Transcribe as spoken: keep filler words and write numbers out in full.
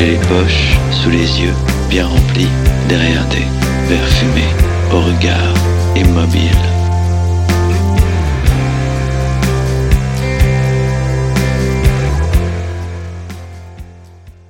J'ai les poches sous les yeux, bien remplies, derrière des verres fumés, au regard immobile.